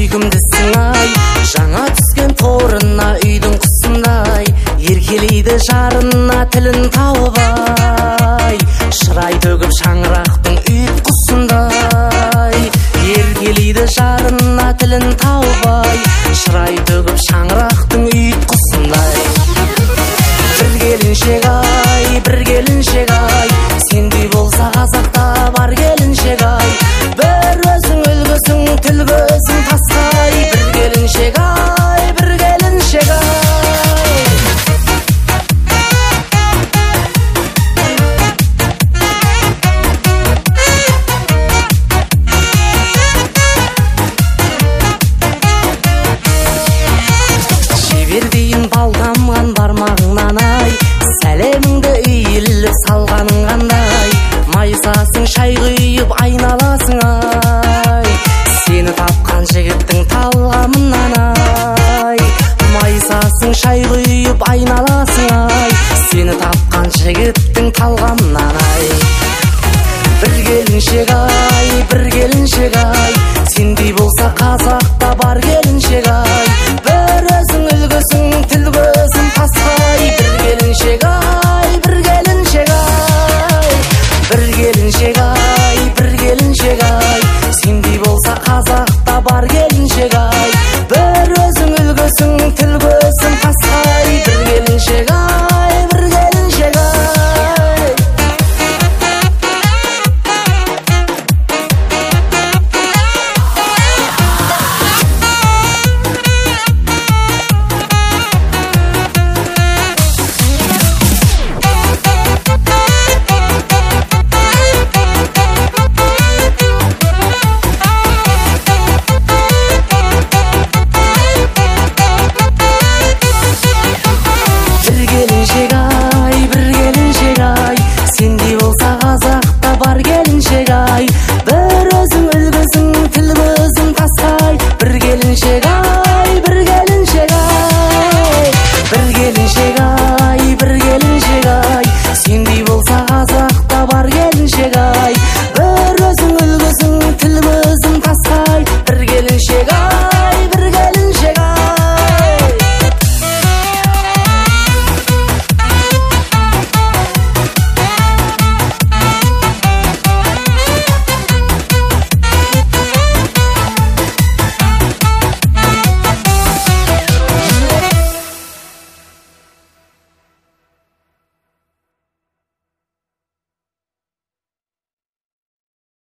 сүйкімдісің ай, жаңа түскен торына үйдің құсындай, еркелейді жарына тілін тауып ай, шырай төгіп шаңырақтың үйт құсындай, еркелейді жарына тілін тауып ай, шырай төгіп шаңырақтың үйт құсындай. Бір келіншек ай, бір келіншек ай, сендей болса қазақта бар келіншек ай, бір өзің үлгісің, тіл көзің тастай. Бір келіншек ай, бір келіншек ай. Жебердейін балдамған бармағыңнан ай, сәлеміңді үйіліп салғаның қандай, майысасың шай құйып айналасың ай, сені тапқан жігіттің талғамынан ай, майысасың шай құйып айналасың ай, сені тапқан жігіттің талғамынан ай. Бір келіншек ай, бір келіншек ай, сендей болса қазақта бар келіншек ай, бір өзің үлгісің, тіл көзің тастай. Бір келіншек ай, бір келіншек ай, бір келіншек ай, бір келіншек ай, сендей болса қазақта бар келіншек ай, бір өзің үлгісің, тіл көзің тастай. Бір келіншек ай, бір келіншек ай. Бір келіншек ай, бір келіншек ай, сендей болса қазақта бар келіншек ай, бір өзің үлгісің, тіл көзің тастай. Бір келіншек ай.